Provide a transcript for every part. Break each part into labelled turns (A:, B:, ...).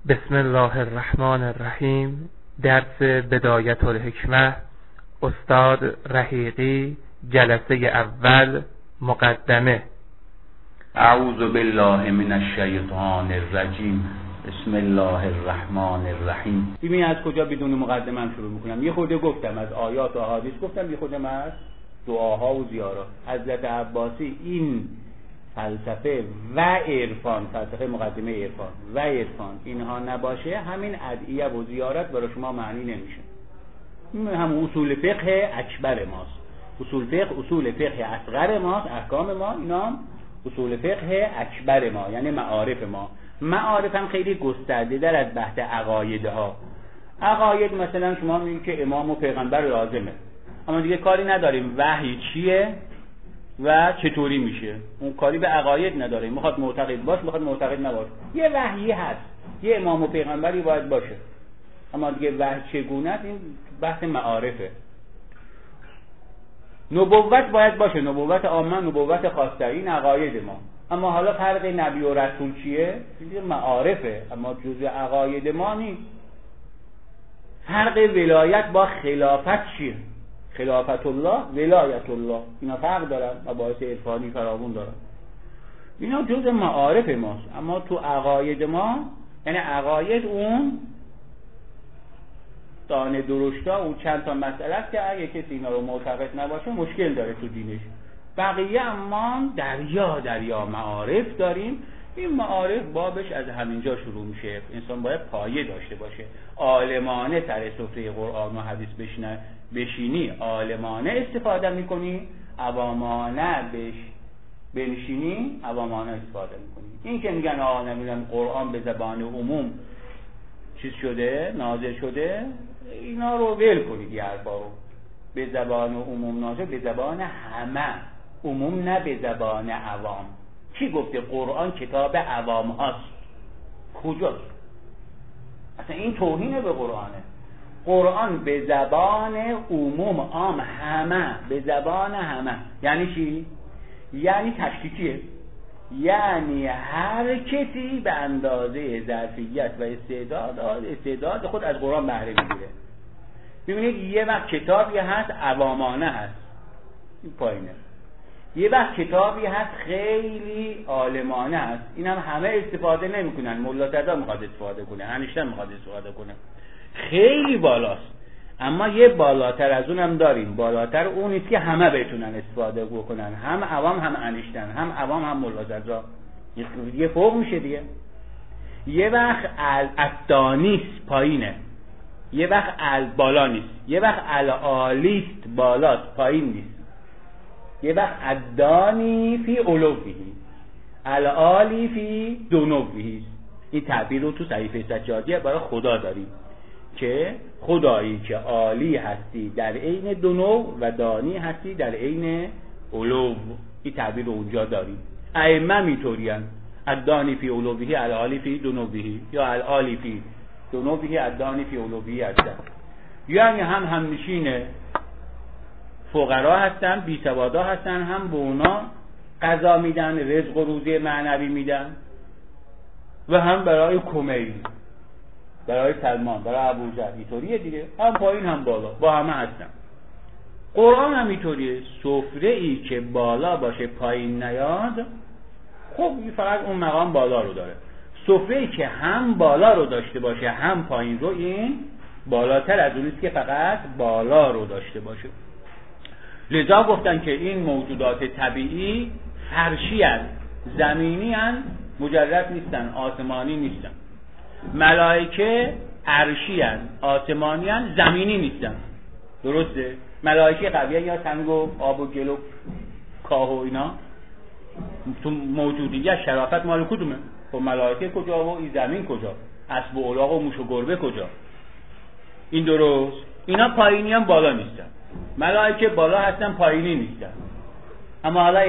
A: بسم الله الرحمن الرحیم. درس بدایت الحکمه، استاد رحیقی، جلسه اول، مقدمه.
B: اعوذ بالله من الشیطان الرجیم. بسم الله الرحمن الرحیم. ببین از کجا بدون مقدمه هم شروع میکنم. یه خورده گفتم از آیات و احادیث، گفتم یه خورده از دعاها و زیارات. حضرت عباسی این فلسفه و عرفان، فلسفه مقدمه عرفان و عرفان اینها نباشه، همین ادعیه و زیارت برای شما معنی نمیشه. این هم اصول فقه اکبر ماست. اصول فقه اصغر ماست، احکام ما اینا اصول فقه اکبر ما، یعنی معارف ما. معارف هم خیلی گسترده در از بحث عقایدها. عقاید مثلا شما میگید که امام و پیغمبر لازمه، اما دیگه کاری نداریم وحی چیه و چطوری میشه، اون کاری به عقاید نداره. میخواد معتقد باش، میخواد معتقد نباش، یه وحی هست، یه امام و پیغمبری باید باشه، اما دیگه وحی چگونه است این بحث معارفه. نبوت باید باشه، نبوت عامه، نبوت خاصه، این عقاید ما. اما حالا فرق نبی و رسول چیه؟ دیگه معارفه، اما جزء عقاید ما نیست. فرق ولایت با خلافت چیه؟ خلافت الله، ولایت الله، اینا فرق دارن و باعث عرفانی فراوون دارن. اینا جزء معارف ماست. اما تو عقاید ما، یعنی عقاید اون دانه درشتا، اون چند تا مسئله است که اگه کسی اینا رو معتقد نباشه مشکل داره تو دینش. بقیه اما دریا معارف داریم. این معارف بابش از همینجا شروع میشه. انسان باید پایه داشته باشه. عالمانه سر سفره قرآن و حدیث بشینی، عالمانه استفاده میکنی، عوامانه بنشینی، عوامانه استفاده میکنی. این که میگن نمیدونم قرآن به زبان عموم چیز شده، نازل شده، اینا رو ول کنید. یه حرفا رو به زبان عموم نازل، به زبان همه، عموم نه به زبان عوام. کی گفته قرآن کتاب عوام هاست؟ کجاست؟ اصلا این توهین به قرآنه. قرآن به زبان عموم، عام، همه، به زبان همه. یعنی چی؟ یعنی تشکیکیه، یعنی هر کسی به اندازه ظرفیت و استعداد خود از قرآن بهره میگیره. ببینید یه وقت کتابی هست عوامانه هست، این پایینه. یه وقت کتابی هست خیلی عالمانه هست، این هم همه استفاده نمیکنن. مولا تزا میخواد استفاده کنه، انیشتین میخواد استفاده کنه، خیلی بالاست. اما یه بالاتر از اونم داریم. بالاتر اون نیست که همه بتونن استفاده بکنن، هم عوام هم انیشتین، هم عوام هم مولا تزا. یه فوق میشه دیگه. یه وقت الدانیست پایینه، یه وقت بالا نیست، یه وقت العالیست بالاست پایین نیست، یه وقت الدانی فی علویه، العالی فی دنویه. این تعبیر رو تو صحیفه سجادیه برای خدا داریم که خدایی که عالی هستی در عین دنو و دانی هستی در عین علو. این تعبیر رو اونجا داریم. ائمه میطورین، الدانی فی علویه، العالی فی دنویه، یا العالی فی دنویه، الدانی فی علویه هستن. یعنی هم همنشین فقرا هستن، بی سوادا هستن، هم به اونا قضا میدن، رزق و روزی معنوی میدن، و هم برای کمیل، برای سلمان، برای ابوجهل. اینطوریه دیگه، هم پایین هم بالا، با همه هستن. قرآن هم اینطوریه. سفره ای که بالا باشه پایین نیاد، خب فقط اون مقام بالا رو داره. سفره ای که هم بالا رو داشته باشه هم پایین رو، این بالاتر از اونیست که فقط بالا رو داشته باشه. لذا گفتن که این موجودات طبیعی فرشی هستند، زمینی هستند، مجرد نیستن، آسمانی نیستن. ملائکه عرشی هستند، آسمانی هستند، زمینی نیستن. درسته؟ ملائکه قویه یا سنگ و آب و گل و کاه و اینا تو موجودیت شرافت مال کدومه؟ خب ملائکه کجا و این زمین کجا؟ اسب و الاغ و موش و گربه کجا؟ این درست؟ اینا پایینی هم بالا نیستن. ملائکه بالا هستن، پایینی نیستن. اما حالا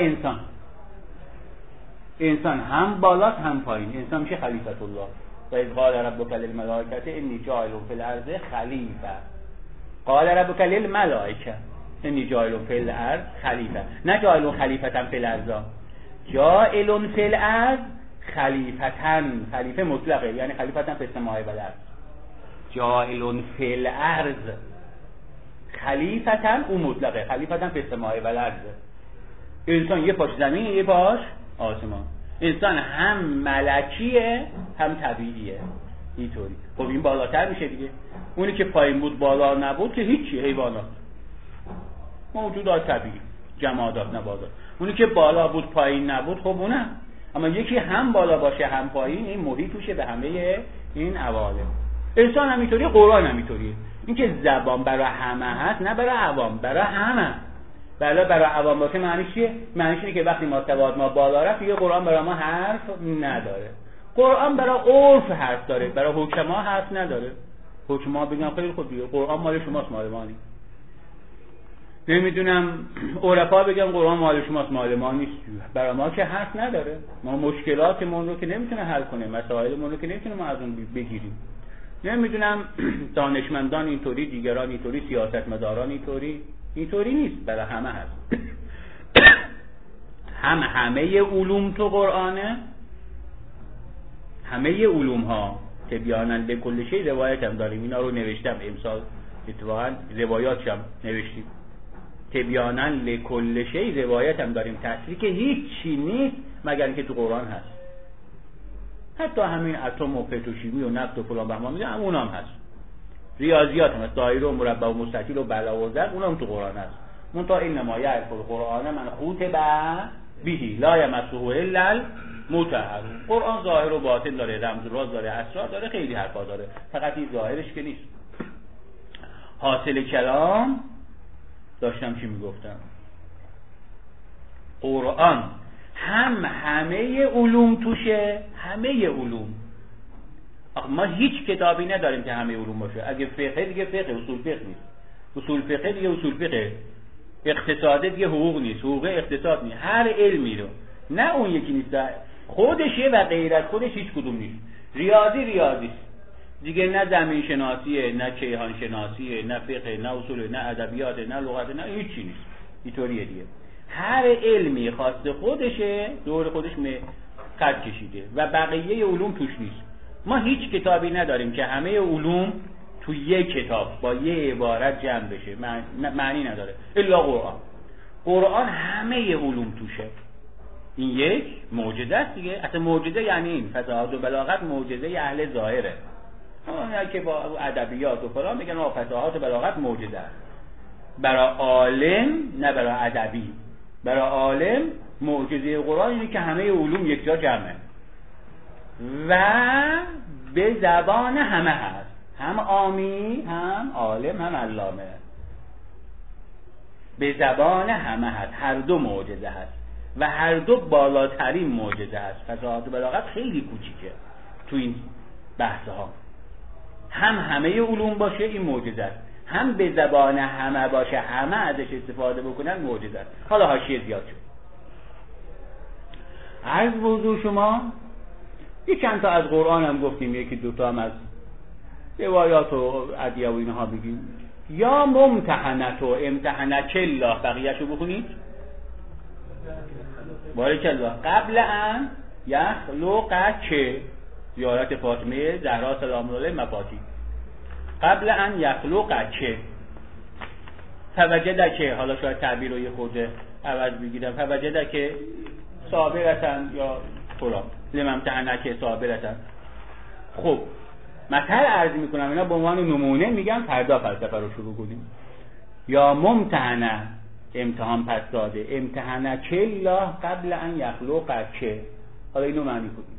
B: انسان هم بالاست هم پایین. انسان میشه خلیفت الله. و اذ قال ربک للملائکه انی جاعل فی الارض خلیفه. قال ربک للملائکه انی جاعل فی الارض خلیفه، نه جاعل خلیفه فی الارض، جاعل فی الارض خلیفتن، خلیفه مطلقه، یعنی خلیفتن فی السماء و الارض، جاعل فی الارض، خلیفتن اون مطلقه، خلیفتن فی السماء و الارض. انسان یه پاش زمین یه پاش آسمان، انسان هم ملکیه هم طبیعیه اینطوری. خب این بالاتر میشه دیگه، اونی که پایین بود بالا نبود که هیچی، حیوانات، موجودات طبیعی، جمادات، نباتات. اونی که بالا بود پایین نبود خب اونم. اما یکی هم بالا باشه هم پایین، این محیط میشه به همه این عوالم. انسان هم اینطوری، قرآن هم اینطوریه. این که زبان برای همه هست، نه برای عوام، برای همه. برای عوام باشه معنیش چیه؟ معنیش اینه که وقتی ما سواد ما بالا رفت دیگه قرآن برای ما حرف نداره. قرآن برای عرف حرف داره، برای حکما حرف نداره. حکما بگن خیلی خوب دیگه قرآن مال شماست، مال ما نیست. نمیدونم عرفا بگن قرآن مال شماست، مال ما نیست. برای ما که حرف نداره. ما مشکلاتمون رو که نمیتونه حل کنه، مسائلمون رو که نمیتونه ما از اون بگیریم. نمیدونم دانشمندان اینطوری، دیگران اینطوری، سیاستمداران اینطوری نیست، برای همه هست. همه علوم تو قرآنه، همه علوم ها تبیانا لکل شیء. روایت هم داریم، اینا رو نوشتم امسال، اتفاقا روایاتشم نوشتیم. تبیانا لکل شیء روایت هم داریم، تفسیری که هیچی نیست مگر اینکه تو قرآن هست. حتی همین اتم و پتروشیمی و نفت و فلان بهمان میگن، اونام هست. ریاضیات هم هست، دایره و مربع و مستطیل و بلا و ضرب، اونام تو قرآن هست. منتها انما یعرف القرآن من خطب به لا یمسه الا المطهرون. قرآن ظاهر و باطن داره، رمز و راز داره، اسرار داره، خیلی حرفا داره، فقط این ظاهرش که نیست. حاصل کلام داشتم چی میگفتم؟ قرآن همه علوم توشه، همه علوم. ما هیچ کتابی نداریم که همه علوم باشه. اگه فقه دیگه فقه، اصول فقه نیست. اصول فقه دیگه اصول فقه. اقتصاد دیگه حقوق نیست، حقوق اقتصاد نیست. هر علمی رو، نه اون یکی نیست، خودشه و غیر از خودش هیچ کدوم نیست. ریاضی دیگه، نه زمین شناسیه، نه کیهان شناسیه، نه فقه، نه اصول، نه ادبیات، نه لغت، نه هیچی نیست. اینطوریه دیگه. هر علمی خاص خودشه، دور خودش خط کشیده و بقیه علوم توش نیست. ما هیچ کتابی نداریم که همه علوم تو یک کتاب با یه عبارت جمع بشه، معنی نداره الا قرآن همه علوم توشه. این یک معجزه است دیگه. اصلا معجزه یعنی این فصاحت و بلاغت معجزه اهل ظاهره. اونایی که با ادبیات و فلان میگن فصاحت و بلاغت معجزه است. برای عالم نه برای ادبی. برای عالم معجزه قرآن اینه که همه علوم یک جا جمعه و به زبان همه هست، هم عامی هم عالم هم علامه، به زبان همه هست. هر دو معجزه هست و هر دو بالاترین معجزه هست. فصاحت و بلاغت خیلی کوچیکه تو این بحث ها. هم همه علوم باشه این معجزه است، هم به زبان همه باشه، همه ازش استفاده بکنن معجزه است. حالا حاشیه زیاد شد. عرض به حضور شما یک چند تا از قرآن هم گفتیم، یکی دوتا هم از روایات و ادعیه و اینها بگیم. یا ممتحنت و امتحنک الله، بقیه‌شو بخونید. بارک الله. قبل ان یخلقک، زیارت فاطمه زهرا سلام الله علیها مفاتیح. قبل ان یخلقک فوجدک، حالا شاید تعبیر رو یه خورده عوض بگیرم، فوجدک صابرتن یا فلان، لممتحنک صابرتن. خب مثل عرض میکنم، اینا به عنوان نمونه میگم، فردا فلسفه رو شروع کنیم. یا ممتحنه، امتحان پس داده، امتحنک الله قبل ان یخلقک. حالا اینو معنی کنید.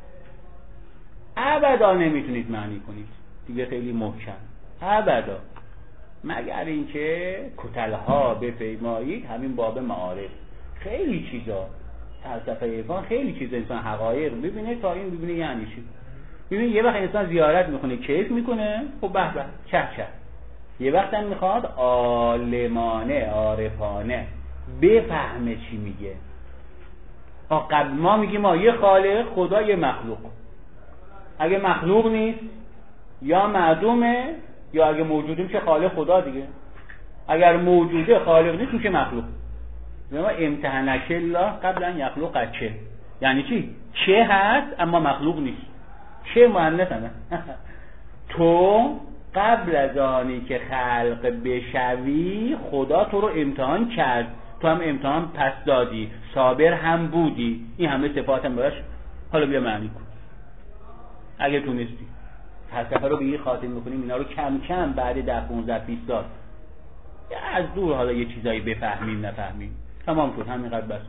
B: ابدا نمیتونید معنی کنید دیگه، خیلی محکم، ابدا، مگر اینکه کتلها بپیمایید. همین باب معارف خیلی چیزا، فلسفه عرفان خیلی چیزا انسان حقایق ببینه تا این ببینه یعنی چی. ببین یه وقت انسان زیارت میکنه کیف میکنه، خب به به چه چه. یه وقت هم میخواد عالمانه عارفانه بفهمه چی میگه. قبل ما میگیم یه خالق، خدا، یه مخلوق. اگه مخلوق نیست یا معدومه، یا اگه موجوده میشه خالق خدا دیگه. اگر موجوده خالق نیست میشه مخلوق. میگم امتحنک الله قبل ان یخلقک. یعنی چی؟ چه هست اما مخلوق نیست. چه مؤنث نه. تو قبل از آنی که خلق بشوی خدا تو رو امتحان کرد، تو هم امتحان پس دادی، صابر هم بودی، این همه صفات هم براش. حالا بیا معنی کن اگه تونستی. فلسفه رو به این خاطر میکنیم اینا رو کم کم بعد 10 15 20 سال از دور حالا یه چیزایی بفهمیم نفهمیم، تمام شد، همینقدر بس.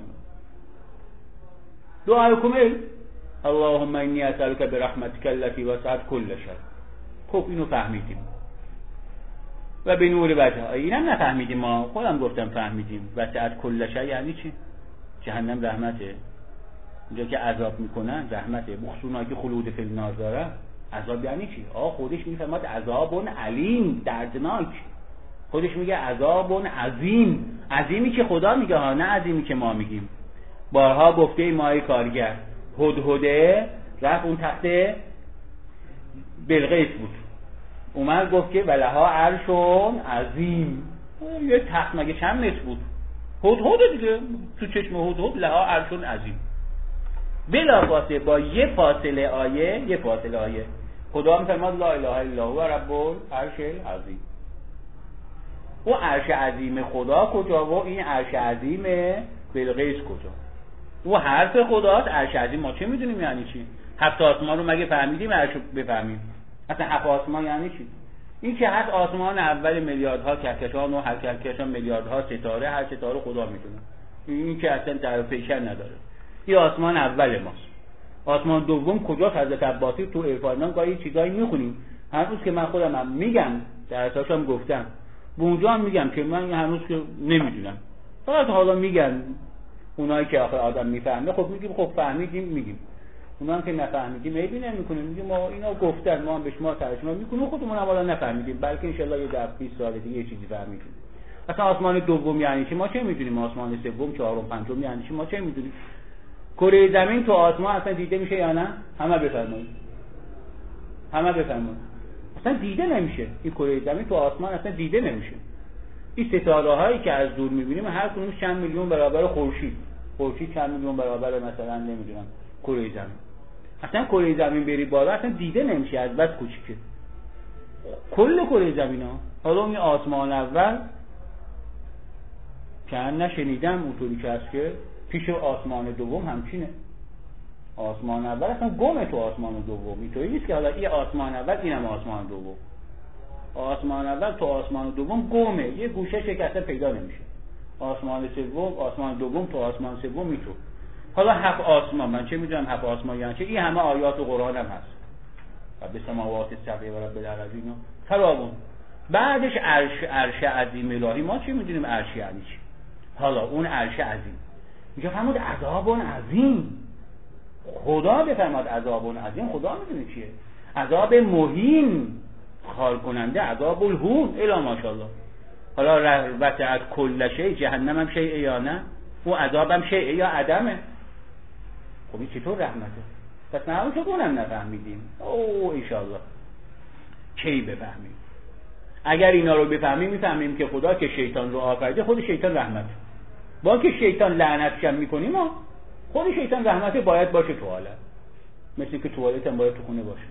B: دعا کنید اللهم انی اسالک برحمتک التی وسعت کل شیء. خب اینو فهمیدیم و به نور وجه. اینم نفهمیدیم، ما خودم گفتم فهمیدیم. وسعت کل شیء یعنی چی؟ جهنم رحمته، اونجا که عذاب میکنن رحمته، بخصوصا که خلود فی النار داره. عذاب یعنی چی؟ خودش میفهمد عذاب علیم، دردناک. خودش میگه عذاب عظیم. عظیمی که خدا میگه ها، نه عظیمی که ما میگیم. بارها گفته ای مای کارگر هدهده رفت اون تخت بلقیس بود، اومد گفت که ولها عرشون عظیم. یه تخت مگه چند متر بود؟ هدهده دیگه، تو چشم هدهد لها عرشون عظیم. بلا فاصله با یه فاصله آیه خدا میفرماد لا اله الا هو رب العرش العظیم. او عرش عظیم خدا کجا و این عرش عظیم بلقیس کجا؟ او حرف خداست. عرش عظیم ما چه میدونیم یعنی چی؟ 7 آسمان رو مگه فهمیدیم عرش بفهمیم؟ اصلا 7 آسمان یعنی چی؟ این که هست آسمان اول میلیاردها کهکشان و هر کهکشان میلیاردها ستاره، هر ستاره خدا میدونه. این که اصلا تعریف پیشر نداره. این آسمان اول ماست. آسمان دوم کجاست؟ حضرت عباسی تو عرفانان گاهی چیزایی میخونیم، هر روز که من خودم هم میگم، درساشم گفتم، به اونجا هم میگم که من هنوز که نمیدونم، فقط حالا میگن اونایی که آخر آدم میفهمه. خب میگیم خب فهمیدیم، میگیم اونا هم که نفهمیدیم عیبی نمیکنه، میگیم ما اینا گفتن، ما هم به شما ترجمه میکنیم، خودمون هم حالا نفهمیدیم، بلکه ان شاءالله یه 20 سال دیگه یه چیزی فهمیدیم. اصلا آسمان دوم یعنی چی؟ ما چه میدونیم؟ آسمان سوم، چهارم، پنجم یعنی چی؟ ما چه میدونیم؟ کره زمین تو آسمان اصلا دیده میشه یا نه؟ همه بفرمایید. اصلا دیده نمیشه. این کره زمین تو آسمان اصلا دیده نمیشه. این ستاره هایی که از دور میبینیم هر کدومش چند میلیون برابر خورشید چند میلیون برابر مثلا نمیدونم کره زمین. اصلا کره زمین بری بالا اصلا دیده نمیشه، از بس کوچیکه کل کره زمین ها. حالا اون آسمان اول که نشنیدم اونطوری که هست که پیش آسمان دوم همچینه. آسمان اول اصلا گمه تو آسمان دوم. اینطوری نیست که حالا این آسمان اول اینم آسمان دوم. آسمان اول تو آسمان دوم گمه، یه گوشه شکسته پیدا نمیشه. آسمان سوم، آسمان دوم تو آسمان سوم میتو. حالا 7 آسمان، من چه میدونم 7 آسمان یعنی چه؟ این همه آیات قرآن هم هست. و به سماوات السبع و رب العالمین خرابون. بعدش عرش عظیم الهی. ما چه میدونیم عرش یعنی چی؟ حالا اون عرش عظیم میگه فرمود عذاب عظیم. خدا بفرماد عذاب عظیم، خدا میدونه چیه؟ عذاب مهین، خار کننده، عذاب الهون الا ماشاءالله. حالا وسعت کل شیء، جهنم هم شیء یا نه؟ او عذابم شیء یا عدمه؟ خب این چطور رحمته؟ پس نه اون چطورم نفهمیدیم. ان شاء الله کی بفهمیم. اگر اینا رو بفهمیم میفهمیم که خدا که شیطان رو آفریده، خود شیطان رحمته. با که شیطان لعنتش میکنیم، خود شیطان رحمته باید باشه تو عالم. مثل که توالت هم باید تو خونه باشه.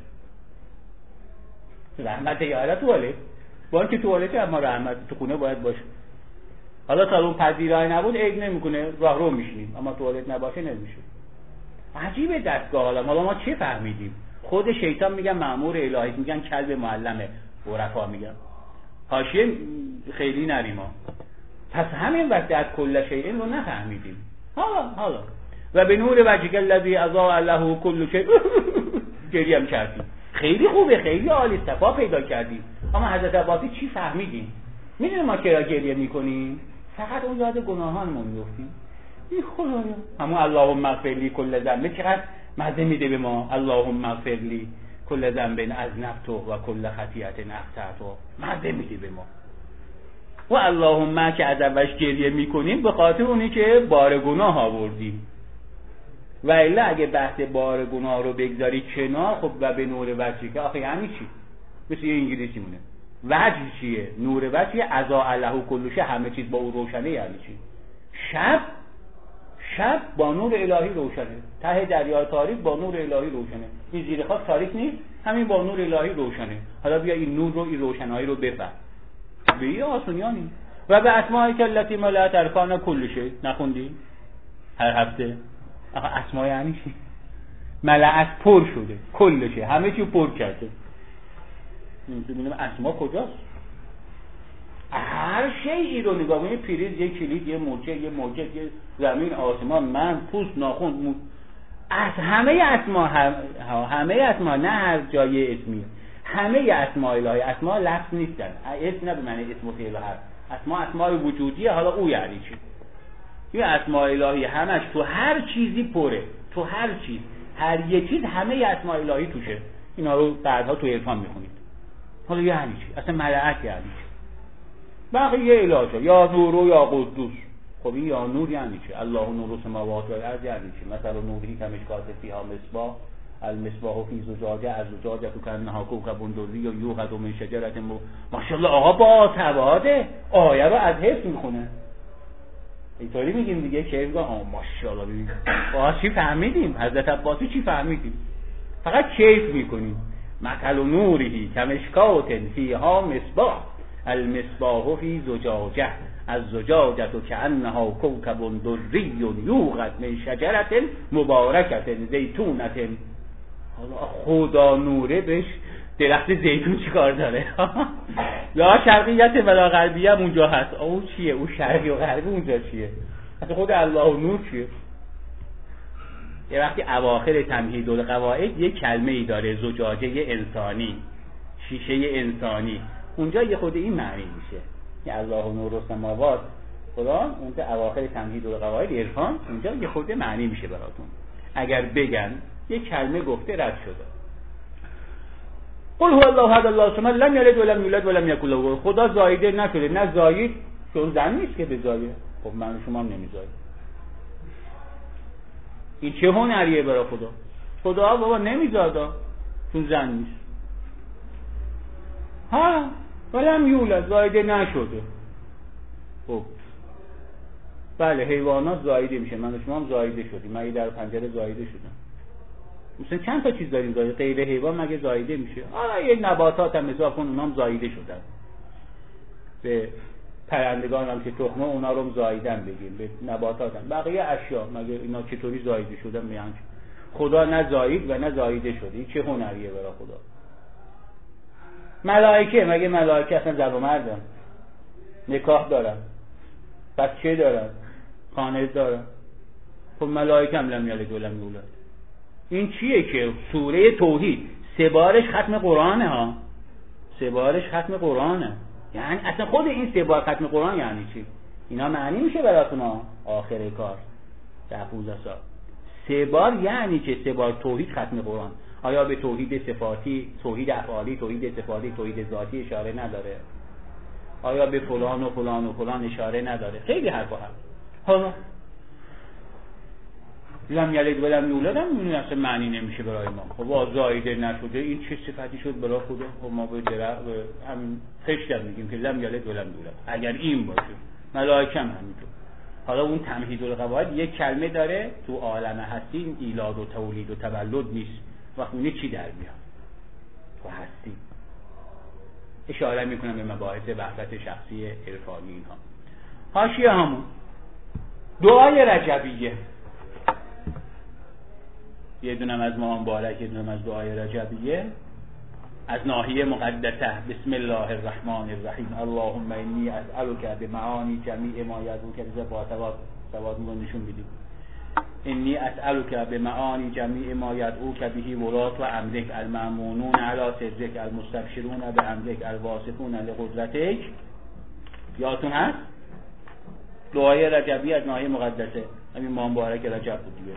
B: رحمت یاره توالت، با اینکه توالت هم رحمت تو خونه باید باشه. حالا تا اون پذیرای نبود عیب نمیکنه، راه رو میشینیم، اما توالت نباشه نمیشه. عجیبه دستگاه عالم. حالا ما چه فهمیدیم؟ خود شیطان میگن مأمور الهی، میگن کلب معلمه، عرفا میگن. حاشیه خیلی نریما. پس همین وسعت کل شیء رو نفهمیدیم. حالا و به نور وجهک الذی اضاء له کل شیء گریه هم کردیم. خیلی خوبه، خیلی عالی، صفا پیدا کردیم. اما حضرت عباسی چی فهمیدیم؟ میدونیم ما چرا گریه میکنیم؟ فقط اون یاد گناهانمون میافتیم. این خدایا همون اللهم اغفر لی کل ذنب چقدر مزه میده به ما. اللهم اغفر لی کل ذنب اذنبته و کل خطیئه اخطأته، مزه میده به ما. و اللهم که از اولش گریه میکنیم به خاطر اونی که بار گناه آوردیم. و الا اگه بحث بار گناه رو بگذاری کنار، خب و به نور وجهی که آخه یعنی چی؟ مثل یه انگلیسی مونه. وجه چیه؟ نور وجهی اضاء له کل شیء، همه چیز با او روشنه. یعنی چی؟ شب با نور الهی روشنه، ته دریا تاریک با نور الهی روشنه، این زیر خاک تاریک نیست، همین با نور الهی روشنه. حالا بیا این نور رو، این روشنایی رو بفهم. به این آسونیانی. و به اسماء التی ملأت ارکان کل شی. نخوندی هر هفته؟ آخه اسماء یعنی چی؟ ملأت پر شده، کل شی، همه چی پر کرده. می‌بینیم اسما کجاست؟ هر شیئی رو نگاه کنید، پریز، یک کلید، یه موجه، یه زمین، آسمان، من، پوست، ناخن، از همه اسما نه هر جای اسمی، همه اسماء الهی، اسما لفظ نیستن، اسم نه به معنی اسم و فعل هست، اسماء وجودیه. حالا او یعنی چی؟ این اسماء الهی همش تو هر چیزی پره، تو هر چیز، هر یک چیز همه اسماء الهی توشه. اینا رو بعدها تو عرفان میخونید. حالا یعنی چی؟ اصلا ملأت یعنی چی؟ بقیه الهی یا نور و یا قدوس. خب این یا نور یعنی چی؟ الله نور السماوات و الارض یعنی چی؟ مثلا نوری کمشکات فیها مصباح، المصباح فی زجاجه، از زجاجه تو کانها کوکب دری و یوقد من شجره ماشاءالله. آقا با سواده آیه رو از حفظ میخونه. اینطوری میگیم دیگه که ماشاءالله. ببین چی فهمیدیم؟ حضرت عباسی چی فهمیدیم؟ فقط کیف میکنیم. مثل نوری کمشکات فیها مصباح، المصباح فی زجاجه، از زجاجه کانها کوکب دری یوقد من شجره مبارکه زیتونه. حالا خدا نوره بهش درخت زیتون چیکار داره؟ لا شرقیت ولا غربیه اونجا هست. او چیه؟ او شرقی و غربی اونجا چیه؟ اصلا خود الله نور چیه؟ یه وقتی اواخر تمهید القواعد یه کلمه ای داره، زجاجه انسانی، شیشه انسانی، اونجا یه خود این معنی میشه که الله نور السماوات قرآن، اونجا اواخر تمهید القواعد عرفان، اونجا یه خود معنی میشه براتون. اگر بگن یه کلمه گفته رد شده. قل هو الله احد الله الصمد لم یلد ولم یولد ولم یکن له. خدا زایده نشده، نه زاید، چون زن نیست که بزایه. خب من شما هم نمیزایید. این چه هنریه برای خدا؟ خدا بابا نمیزادا چون زن نیست. ها ولم یولد، زایده نشده. خب بله حیوانات زایده میشه، من و شما هم زایده شدیم. من در پنجره زایده شدم. مثلا چند تا چیز داریم زایده، غیر حیوان مگه زایده میشه؟ یه نباتات هم حساب کن، اونام زایده شدن. به پرندگان هم که تخمه اونا رو زایدن بگیم، به نباتات هم، بقیه اشیا مگه اینا چطوری زایده شدن؟ میگن خدا نه زاید و نه زایده شده. این چه هنریه برای خدا؟ ملائکه مگه ملائکه اصلا زن و مردن؟ نکاح دارن، بچه دارن، خانه دارن. خب ملائکه هم لم یلد ولم یولد. این چیه که سوره توحید 3 بارش ختم قرآنه ها، 3 بارش ختم قرآنه. یعنی اصلا خود این 3 بار ختم قرآن یعنی چی؟ اینا معنی میشه براتون ها آخر کار در 15 سال. 3 بار یعنی که 3 بار توحید ختم قرآن. آیا به توحید صفاتی، توحید افعالی، توحید صفاتی، توحید ذاتی اشاره نداره؟ آیا به فلان و فلان و فلان اشاره نداره؟ خیلی حرفا هست. حالا لم یلد ولم یولد هم این اصلا معنی نمیشه برای ما. خب زایده نشده، این چه صفتی شد برای خدا؟ خب ما به درخت همین خشت میگیم که لم یلد ولم یولد. اگر این باشه ملائکه هم همینطور. حالا اون تمهید القواعد یک کلمه داره تو عالم هستی، ایلاد و تولید و تولد نیست. وقت اون چی در میاد؟ تو هستی. اشاره میکنم به مباحث وحدت شخصی عرفانی اینها. حاشیه همون دعای رجبیه، یه دونم از ما مبارک، یه دونم از دعای رجبیه از ناحیه مقدسه. بسم الله الرحمن الرحیم. اللهم انی اسألک بمعانی جمیع ما یدعوک به سواد نشون بدیم. انی اسألک بمعانی جمیع ما یدعوک به ولات و امرک المأمونون علی سرک المستبشرون بامرک الواثقون لقدرتک. یادتون هست؟ دعای رجبی از ناحیه مقدسه، همین ماه مبارک رجب بود دیگه،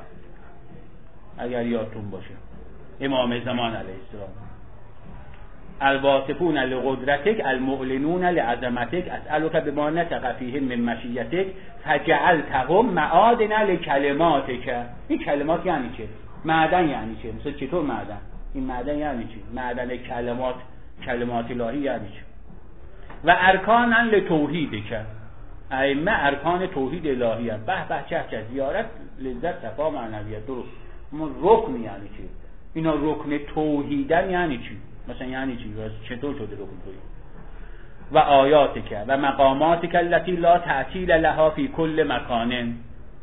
B: اگر یادتون باشه. امام زمان علیه السلام. الواثقون لقدرتک المعلنون لعظمتک اسألک بما نطق فیهم من مشیتک فجعلتهم معادن لکلماتک. این کلمات یعنی چه؟ معدن یعنی چه؟ مثلا چطور معدن؟ این معدن یعنی چه؟ معدن کلمات، کلمات الهی یعنی چه؟ و ارکانا لتوحیدک، ائمه ارکان توحید الهی هست. به به چه چه زیارت لذت صفا معنویت درست. اما رکن یعنی چی؟ اینا رکن توحیدن یعنی چی؟ مثلا یعنی چی؟ چطور شده رکن توحید؟ و آیاتک و مقاماتک التي لا تعطیل لها فی کل مکان.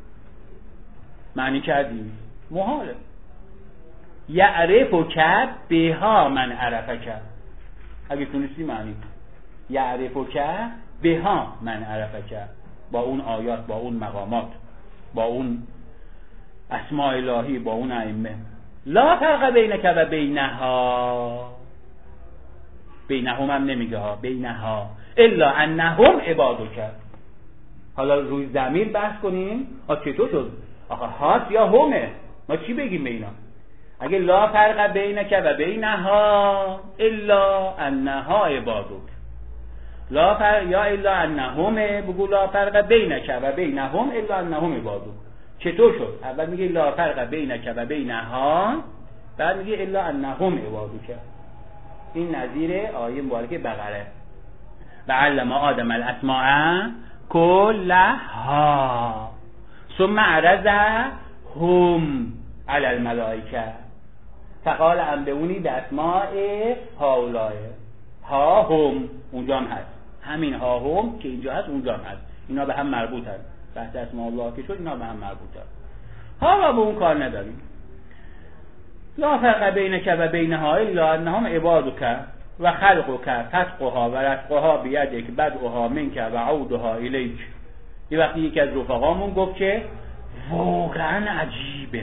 B: معنی کردی؟ محاله. یعرفک بها من عرفک. اگه تونستی معنی یعرفک بها من عرفک، با اون آیات، با اون مقامات، با اون اسماء الهی، با اون ائمه. لا فرق بینک و بینها، بینهم هم نمیگه ها، بینها الا انهم عبادک. حالا روی ضمیر بحث کنیم. چطور شد؟ آخه هاست یا همه؟ ما چی بگیم به اینا؟ اگه لا فرق بینک و بینها الا انها عبادک، لا فرق یا الا انهم، بگو لا فرق بینک و بینهم الا انهم عبادک. چطور شد؟ اول میگه لا فرق بینک و بینها، بعد میگه الا انهم عبادک. این نظیر آیه مبارکه بقره. و علم آدم الاسماء کلها ثم عرضهم علی الملائکه فقال انبئونی باسماء هؤلاء. ها هم اونجا هم هست، همین ها هم که اینجا هست اونجا هم هست، اینا به هم مربوط هست. بحث اسماء الله که شد اینا به هم مربوط هست. ها با اون کار نداریم. لا فرق بینک و بینها الا انهم عبادک و خلقک فتقها و رزقها بیدک بدعها منک و عودها الیک. یه وقتی یکی از رفقامون گفت که واقعا عجیبه،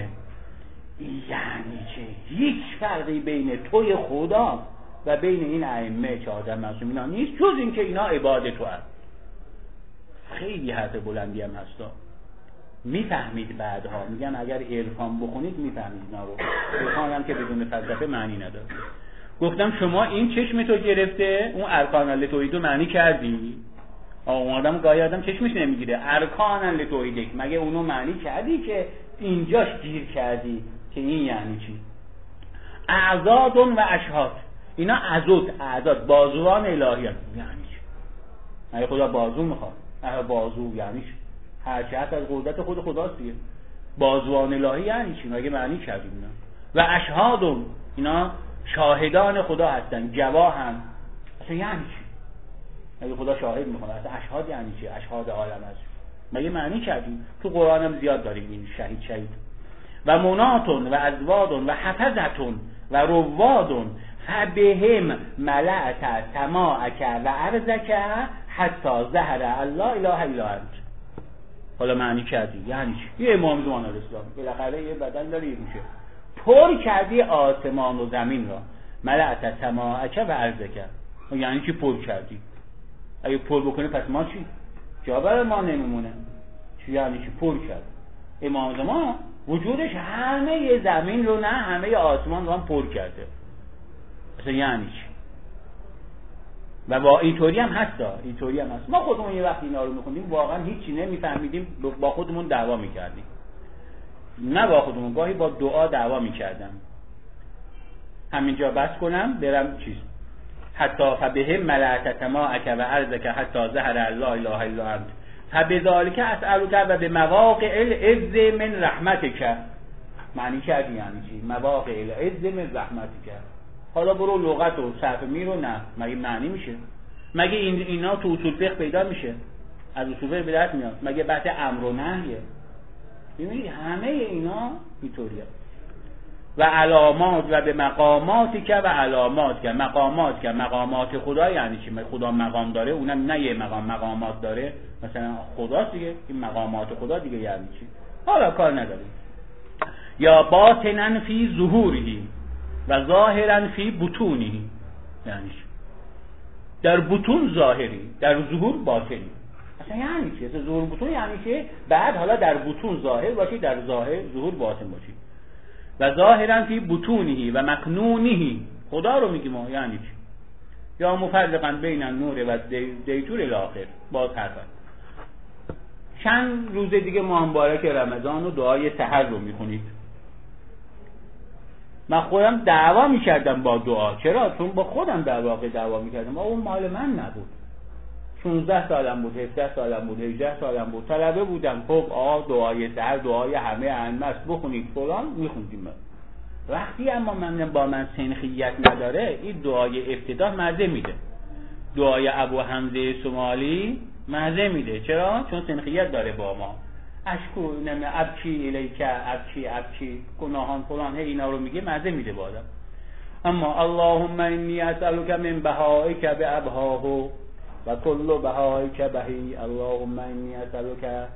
B: یعنی چه هیچ فرقی بین توی خدا و بین این ائمه که آدم معصوم اینا نیست جز این که اینا عباد تو هست. خیلی حرف بلندی هم هستا. میفهمید بعدها، میگم اگر عرفان بخونید میفهمید اینا رو. عرفان هم که بدون فلسفه معنی نداره. گفتم شما این چشم تو گرفته، اون ارکان لتوحید رو معنی کردی؟ اون آدم گاهی آدم چشمش نمیگیره. ارکان لتوحید مگه اونو معنی کردی که اینجاش گیر کردی که این یعنی چی؟ اعضاد و اشهاد، اینا اعضاد بازوان الهی هست. یعنی چی؟ مگه خدا بازو میخواد؟ بازو یعنی چی؟ هر چه هست از قدرت خود خداست دیگه. بازوان الهی یعنی چی؟ مگه معنی کردیم اینا؟ و اشهاد، اینا شاهدان خدا هستن، گواهن. اصلا یعنی چی؟ مگه خدا شاهد میخواد؟ اصلا اشهاد یعنی چی؟ اشهاد عالم هست. مگه معنی کردیم؟ تو قرآن هم زیاد داریم این شهید و مناتون و ازوادون و حفظتون و روادون فبهم ملأت سماعک و ارضک حتی ظهر الله اله الا انت. حالا معنی کردی یعنی چی؟ یه امام زمان الاسلام بالاخره یه بدن داره، یه گوشه پر کردی آسمان و زمین را. ملأت سماعک و ارضک یعنی چی پر کردی؟ اگه پر بکنه پس ما چی؟ جا برای ما نمیمونه. چی یعنی چی پر کرد؟ امام زمان وجودش همه زمین رو نه همه آسمان رو هم پر کرده. اصلا یعنی چی؟ و با اینطوری هم هست. ما خودمون یه وقتی اینا رو میخوندیم واقعا هیچی نمیفهمیدیم، با خودمون دعوا میکردیم. نه با خودمون، گاهی با دعا دعوا میکردم. همینجا بس کنم برم چیز. حتی فبهم ملأت سماعک و ارضک حتی ظهر الله اله الا انت فبذلک اسألک و بمواقع العز من رحمتک. معنی کردی یعنی چی؟ مواقع العز من رحمتک. حالا برو لغت و صرف میرو نه، مگه معنی میشه؟ مگه اینا تو اصول فقه پیدا میشه؟ از اصول فقه به دست میاد؟ مگه بحث امر و نهیه؟ ببینید همه اینا اینطوریه. و علامات و به مقاماتی که و علامات که مقامات خدا یعنی چی؟ خدا مقام داره، اونم نه یه مقامات داره، مثلا خداست دیگه. این مقامات خدا دیگه یعنی چی؟ حالا کار نداریم. یا باطنن فی ظهورهی و ظاهرن فی بطونهی، یعنی چی؟ در بطون ظاهری، در ظهور باطنی. اصلا یعنی چی؟ اصلا ظهور بطون یعنی چی؟ بعد حالا در بطون ظاهر باشی، در ظهور باطن باشی. و ظاهرا فی بطونهی و مکنونهی، خدا رو میگیم ما یعنی چی؟ یا مفرقا بین النور و دیجور الاخر. باز حرفا چند روز دیگه ماه مبارک رمضان و دعای سحر رو میخونید. من خودم دعوا میکردم با دعا. چرا؟ چون با خودم در واقع دعوا میکردم. اون مال من نبود. 16 سالم بود، 17 سالم بود، 18 سالم بود، طلبه بودم. خب دعای سحر، دعای همه انمس بخونید فلان میخوندیم. وقتی اما با من سنخیت نداره، این دعای افتتاح مزه میده. دعای ابو حمزه سومالی مزه میده. چرا؟ چون سنخیت داره با ما. اشکو نمی ابکی الیکه، ابکی گناهان فلان، اینا رو میگه، مزه میده با آدم. اما اللهم انی اسألک من بهائک بابهاه و کل بهائک بهی، اللهم انی اسألک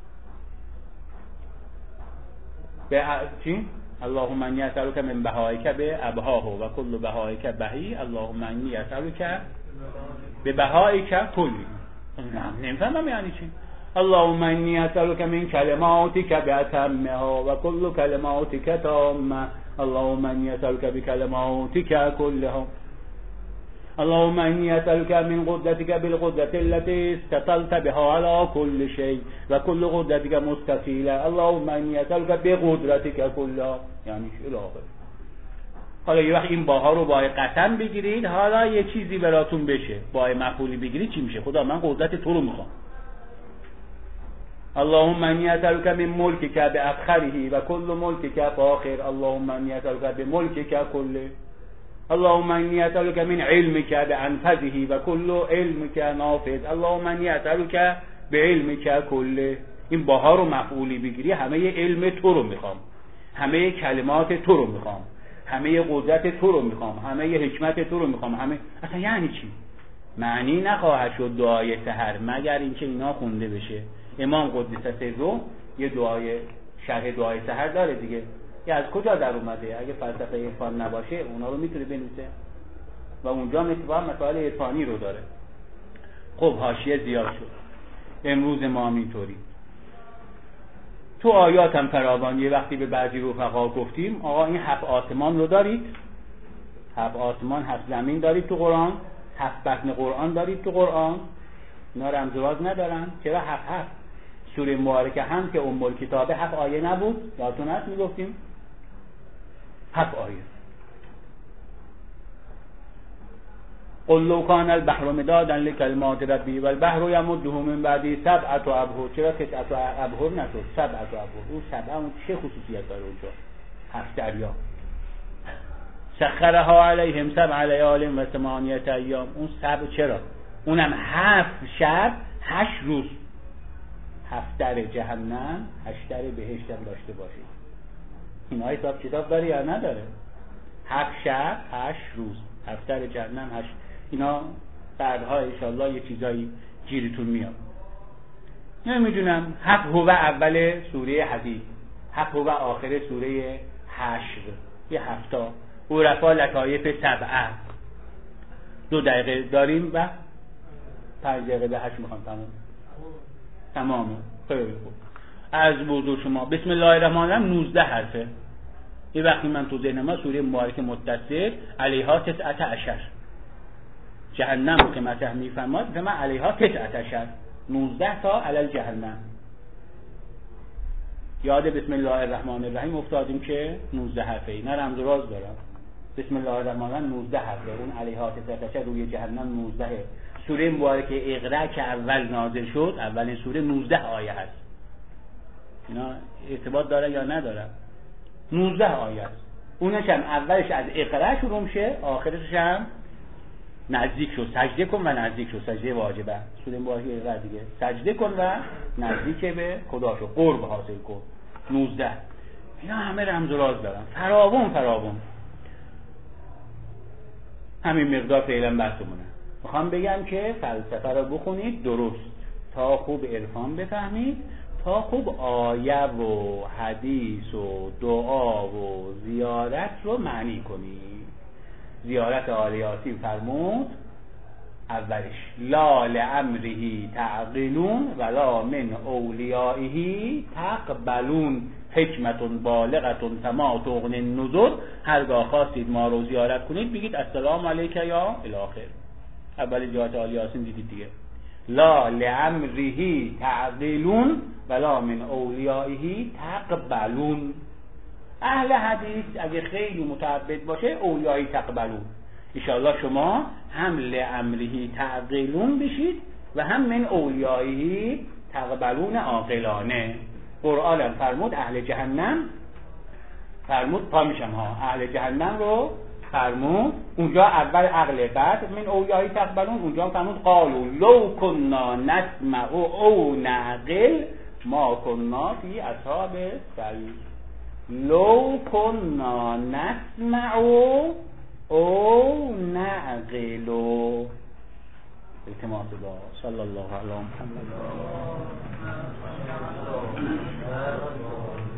B: چی؟ اللهم انی اسألک من بهائک بابهاه و کل بهائک بهی، اللهم انی اسألک ببهائک کلی. نمیفهمم یعنی چی. اللهم انی اسألک من کلماتک بأتمها و کل کلماتک تامه، اللهم انی اسألک بکلماتک کلها، اللهم انی اسألک من قدرتک بالقدرة التي استطلت بها على كل شيء و كل قدرتک مستطیله، اللهم انی اسألک بقدرتک کلها. یعنی الاخر. حالا یه وقت این باها رو با قسم بگیرید، حالا یه چیزی براتون بشه، با مفعولی بگیرید چی میشه؟ خدا من قدرت تو رو میخوام. اللهم انی اسألک من ملکک بافخره و کل ملکک فاخر، اللهم انی اسألک بملکک کله، اللهم انی اسألک من علمک بانفذه و کل علمک نافذ، اللهم انی اسألک بعلمک کله. این باها رو مفعولی بگیری، همه علم تو رو میخوام، همه کلمات تو رو میخوام، همه قدرت تو رو میخوام، همه حکمت تو رو میخوام، همه. اصلا یعنی چی؟ معنی نخواهد شد دعای سحر مگر اینکه اینا خونده بشه. امام قدس سره یه دعای شرح دعای سحر داره دیگه. یه از کجا در اومده؟ اگه فلسفه عرفان نباشه اونا رو میتونه بنویسه و اونجا مسائل عرفانی رو داره. خب حاشیه زیاد شد. امروز ما اینطوری تو آیات هم فراوان. یه وقتی به بعضی رفقا گفتیم آقا این 7 آسمان رو دارید، 7 آسمان 7 زمین دارید تو قرآن، 7 بطن قرآن دارید تو قرآن، اینا رمز و راز ندارن. چرا 7؟ سوره مبارکه هم که ام الکتاب 7 آیه نبود؟ یادتون هست میگفتیم 7 آیه. قل لو کان البحر مدادا لکلمات ربی والبحر یمده من بعده 7 ابحر. چرا 9 ابحر نشد 7 ابحر؟ اون 7 اون چه خصوصیت داره اونجا؟ 7 دریا. سخرها علیهم 7 لیال و 8 ایام. اون 7 چرا؟ اونم 7 شب 8 روز. 7 در جهنم 8 در بهشت هم داشته باشید. اینا حساب کتاب داره یا نداره؟ 7 شب 8 روز، 7 در جهنم 8. اینا بعدها انشالله یه چیزایی گیرتون میاد. نمیدونم. 7 هو اول سوره حدید، 7 هو آخر سوره حشر، یه 7 تا عرفا لطایف 7. 2 دقیقه داریم و 5 دقیقه به 8 میخوام تمامه. خیلی خوب. از بزرگ شما بسم الله الرحمن الرحیم 19 حرفه. یه وقتی من تو ذهنم سوره مبارکه متصل علیها 19 جهنم که مطرح میفرماد و من علیها 19 19 تا علی جهنم. یاد بسم الله الرحمن الرحیم افتادیم که 19 حرفه. اینا رمز و راز دارم. بسم الله الرحمن الرحیم 19 حرفه. اون علیها 19 روی جهنم 19. سوره مبارکه اقرا که اول نازل شد، اولین سوره 19 آیه هست. اینا ارتباط داره یا نداره؟ 19 آیه است. اونش هم اولش از اقرا شروع میشه، آخرش هم نزدیک شو سجده کن و نزدیک شو. سجده واجبه. سوره مبارکه اقرا دیگه. سجده کن و نزدیک به خدا شو، قرب حاصل کن. 19. اینا همه رمز و راز دارن. فراوون. همین مقدار فعلا بحثمونه. میخوام بگم که فلسفه رو بخونید درست تا خوب عرفان بفهمید، تا خوب آیه و حدیث و دعا و زیارت رو معنی کنید. زیارت آل یاسین فرمود اولش لا لامره تعقلون ولا من اولیائه تقبلون، حکمت بالغت فما تغنی النذر. هرگاه خواستید ما رو زیارت کنید بگید السلام علیک یا الاخر. اول زیارت آل یاسین دیدید دیگه. لا لامره تعقلون ولا من اولیائه تقبلون. اهل حدیث اگه خیلی متعبد باشه اولیای تقبلون. ان شاء الله شما هم لامره تعقلون بشید، و هم من اولیایی تقبلون عاقلانه. قرآن فرمود اهل جهنم، فرمود پا میشم ها، اهل جهنم رو فرمود اونجا اول عقل، بعد من اولیایی تقبلون، اونجا فرمود قالوا لو كنا نسمع او نعقل ما كنا فی اصحاب السعیر. لو كنا نسمع او نعقل. التماس الله صلی الله علی محمد.